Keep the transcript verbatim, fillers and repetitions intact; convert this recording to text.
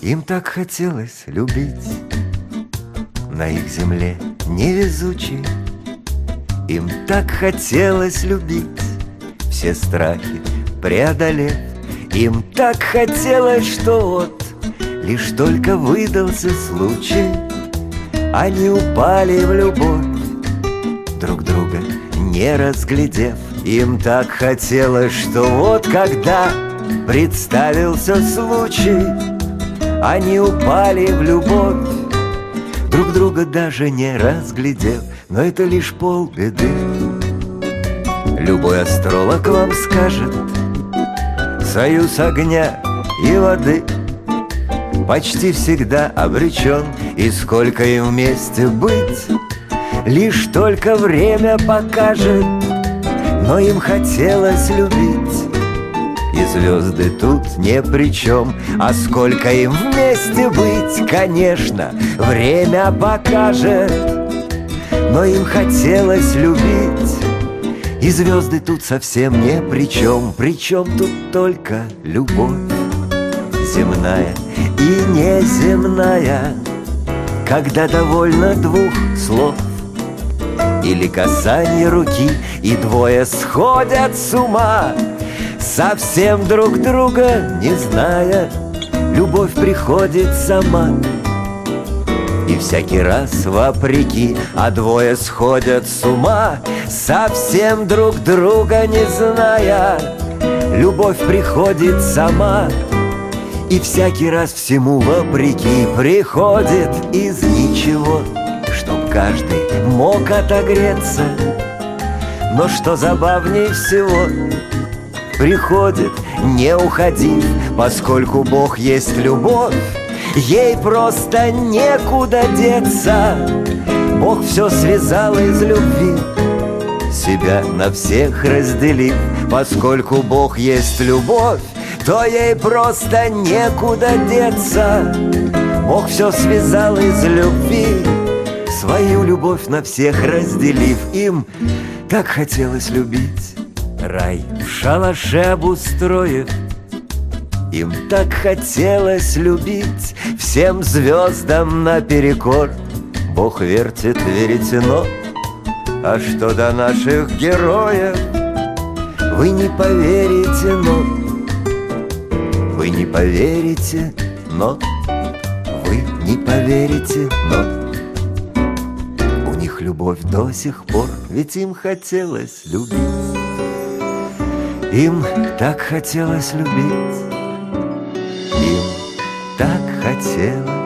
Им так хотелось любить на их земле невезучей. Им так хотелось любить, все страхи преодолев. Им так хотелось, что вот лишь только выдался случай, они упали в любовь, друг друга не разглядев. Им так хотелось, что вот когда представился случай, они упали в любовь, друг друга даже не разглядев. Но это лишь полбеды. Любой астролог вам скажет: союз огня и воды почти всегда обречен. И сколько им вместе быть, лишь только время покажет. Но им хотелось любить, и звезды тут ни при чем. А сколько им вместе быть, конечно, время покажет. Но им хотелось любить, и звезды тут совсем ни при чем. Причем тут только любовь земная и неземная, когда довольно двух слов или касание руки, и двое сходят с ума, совсем друг друга не зная. Любовь приходит сама, и всякий раз вопреки. А двое сходят с ума, совсем друг друга не зная. Любовь приходит сама, и всякий раз всему вопреки. Приходит из ничего, чтоб каждый мог отогреться. Но что забавней всего, приходит, не уходив, поскольку Бог есть любовь, ей просто некуда деться. Бог все связал из любви, себя на всех разделив. Поскольку Бог есть любовь, то ей просто некуда деться. Бог все связал из любви, свою любовь на всех разделив. Им так хотелось любить, рай в шалаше обустроив. Им так хотелось любить, всем звездам наперекор. Бог вертит веретено, а что до наших героев, вы не поверите, но вы не поверите, но вы не поверите, но у них любовь до сих пор, ведь им хотелось любить. Им так хотелось любить, им так хотелось